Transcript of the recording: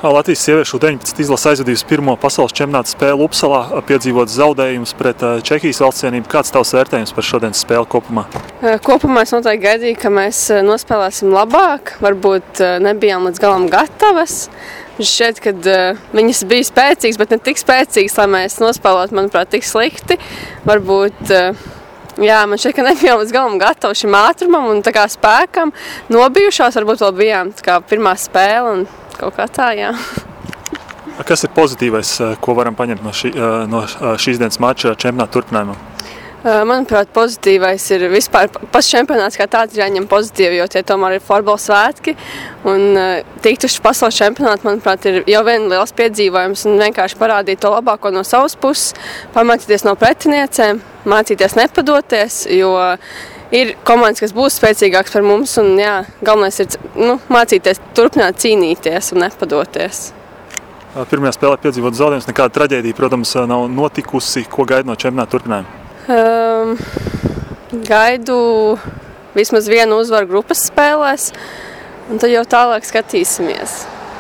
Latvijas sieviešu 19 izlase aizvadījusi pirmo pasaules čempionāta spēli Upsalā, piedzīvot zaudējumus pret Čehijas valstsienību. Kāds tavs vērtējums par šodienas spēli kopumā? Kopumā es noteikti gaidīju, ka mēs nospēlēsim labāk. Varbūt nebijām līdz galam gatavas. Šķiet, ka viņas bija spēcīgas, bet ne tik spēcīgas, lai mēs nospēlētu, manuprāt, tik slikti. Varbūt, man šķiet, ka nebijām līdz galam gatavi šim ātrumam un tā kā spēkam. Nobijušās, varbūt vēl bijām tā kā pirmā spēle un kaut kā tā, jā. Kas ir pozitīvais, ko varam paņemt no šīs dienas mača čempionāta turpinājumā? Manuprāt, pozitīvais ir vispār pats čempionāts kā tāds jāņem pozitīvi, jo tie tomēr ir futbola svētki. Un tikt uz pasaules čempionātu, manuprāt, ir jau vien liels piedzīvojums un vienkārši parādīt to labāko no savas puses, pamācīties no pretiniecēm, mācīties nepadoties, jo ir komandas, kas būs spēcīgāks par mums, un galvenais ir mācīties turpināt cīnīties un nepadoties. Pirmajā spēlē piedzīvot zaudējumus, nekāda traģēdija, protams, nav notikusi. Ko gaida no čempionāta turpinājuma? Gaidu vismaz vienu uzvaru grupas spēlēs, un tad jau tālāk skatīsimies.